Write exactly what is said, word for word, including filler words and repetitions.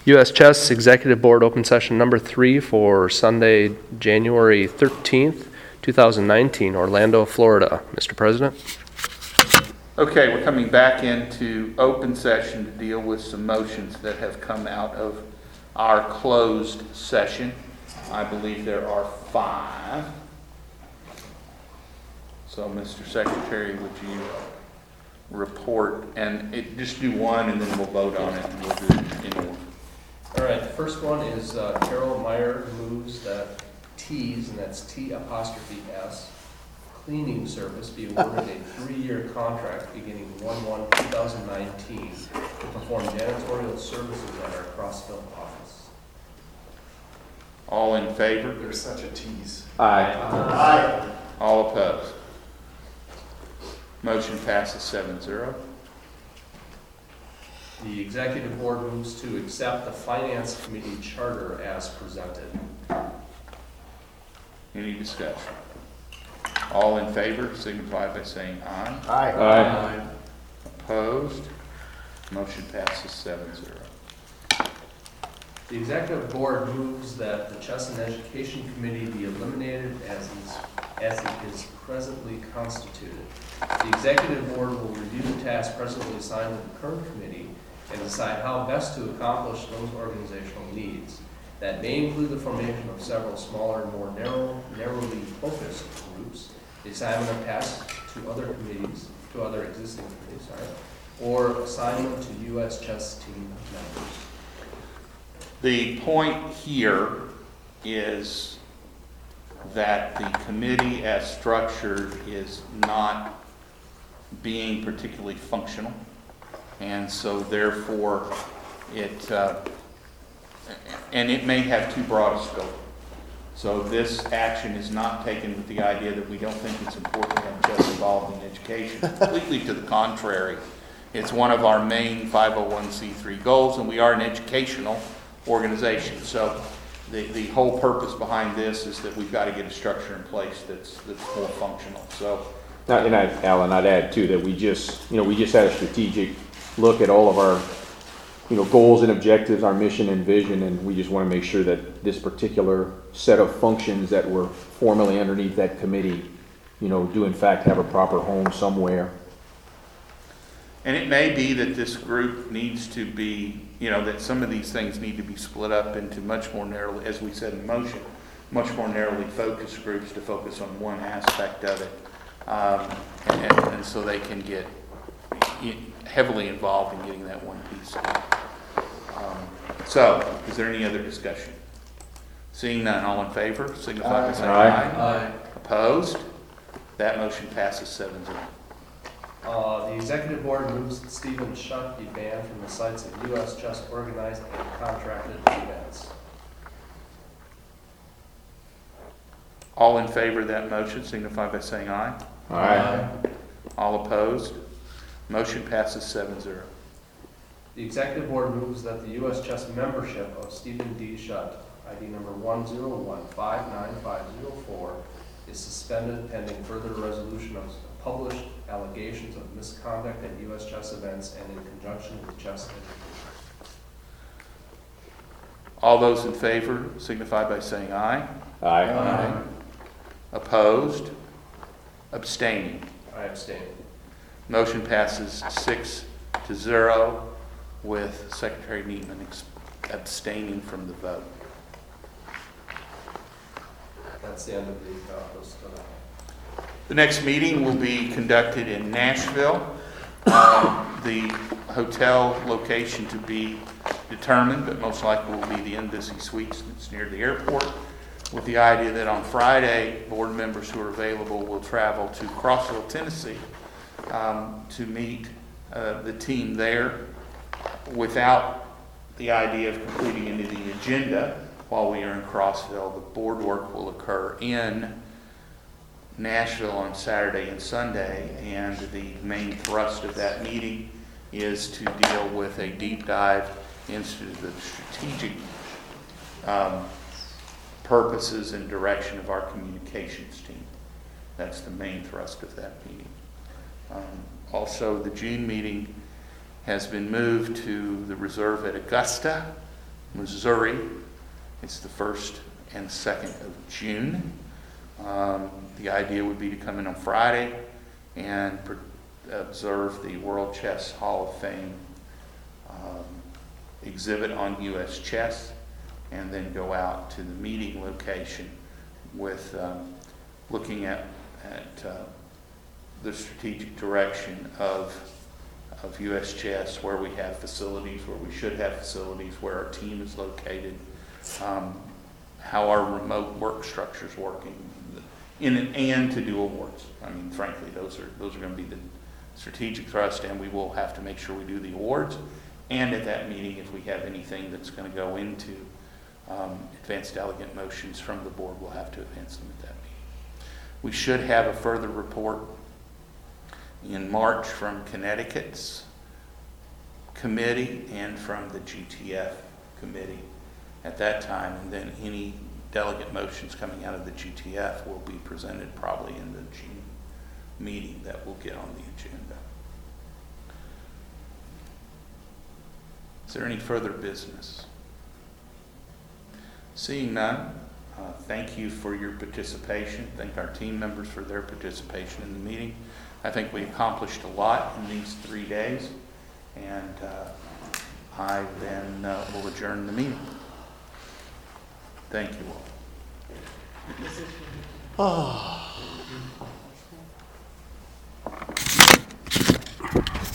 U S Chess Executive Board Open Session Number three for Sunday, January thirteenth, two thousand nineteen, Orlando, Florida. Mister President. Okay, we're coming back into open session to deal with some motions that have come out of our closed session. I believe there are five. So, Mister Secretary, would you report, and it, just do one and then we'll vote on it and we'll do it in order. All right, the first one is uh, Carol Meyer moves that T's, and that's T apostrophe S, cleaning service be awarded a three-year contract beginning one one two thousand nineteen to perform janitorial services at our Crossville office. All in favor? There's such a tease. Aye. Aye. All opposed? Motion passes seven zero. The executive board moves to accept the finance committee charter as presented. Any discussion? All in favor signify by saying aye. Aye. Aye. Opposed? Motion passes seven zero. The executive board moves that the Chesson Education Committee be eliminated as is, as it is presently constituted. The executive board will review the tasks presently assigned to the current committee and decide how best to accomplish those organizational needs. That may include the formation of several smaller, more narrow, narrowly focused groups, the assignment of tasks to other committees, to other existing committees, sorry, or assignment to U S Chess team members. The point here is that the committee as structured is not being particularly functional, and so therefore it, uh, and it may have too broad a scope. So this action is not taken with the idea that we don't think it's important to have chess involved in education. Completely to the contrary. It's one of our main five oh one c three goals, and we are an educational organization. So the, the whole purpose behind this is that we've got to get a structure in place that's that's more functional. So, Now, and I, Alan, I'd add too that we just, you know, we just had a strategic look at all of our, you know, goals and objectives, our mission and vision, and we just want to make sure that this particular set of functions that were formally underneath that committee, you know, do in fact have a proper home somewhere. and it may be that this group needs to be, you know, that some of these things need to be split up into much more narrowly, as we said in motion, much more narrowly focused groups to focus on one aspect of it. Um, and, and so they can get heavily involved in getting that one piece. Um, so, is there any other discussion? Seeing none, all in favor, signify by saying aye. Aye. Aye. Opposed? That motion passes seven zero. Uh, the executive board moves that Stephen Shuck be banned from the sites of U S Chess organized and contracted events. All in favor of that motion, signify by saying aye. Aye. All opposed? Motion passes seven zero. The executive board moves that the U S Chess membership of Stephen D. Shutt, I D number one zero one five nine five zero four, is suspended pending further resolution of published allegations of misconduct at U S Chess events and in conjunction with chess education. All those in favor signify by saying aye. Aye. Aye. Opposed? Abstaining? I abstain. Motion passes six to zero with Secretary Neatman ex- abstaining from the vote. That's the end of the uh, list. The next meeting will be conducted in Nashville. Uh, the hotel location to be determined, but most likely will be the Embassy Suites that's near the airport, with the idea that on Friday, board members who are available will travel to Crossville, Tennessee, um, to meet uh, the team there, without the idea of completing any of the agenda while we are in Crossville. The board work will occur in Nashville on Saturday and Sunday, and the main thrust of that meeting is to deal with a deep dive into the strategic um, purposes and direction of our communications team. That's the main thrust of that meeting. Um, also, the June meeting has been moved to the Reserve at Augusta Missouri. It's the first and second of June. Um, the idea would be to come in on Friday and per- observe the World Chess Hall of Fame um, exhibit on U S chess, and then go out to the meeting location with um, looking at, at uh, the strategic direction of, of U S chess, where we have facilities, where we should have facilities, where our team is located, um, how our remote work structure is working, in an, and to do awards. I mean, frankly, those are those are going to be the strategic thrust, and we will have to make sure we do the awards. And at that meeting, if we have anything that's going to go into um, advanced delegate motions from the board, we'll have to advance them at that meeting. We should have a further report in March from Connecticut's committee and from the G T F committee at that time, and then any delegate motions coming out of the G T F will be presented probably in the June meeting that we'll get on the agenda. Is there any further business? Seeing none, uh, thank you for your participation. Thank our team members for their participation in the meeting. I think we accomplished a lot in these three days, and uh, I then uh, will adjourn the meeting. Thank you all.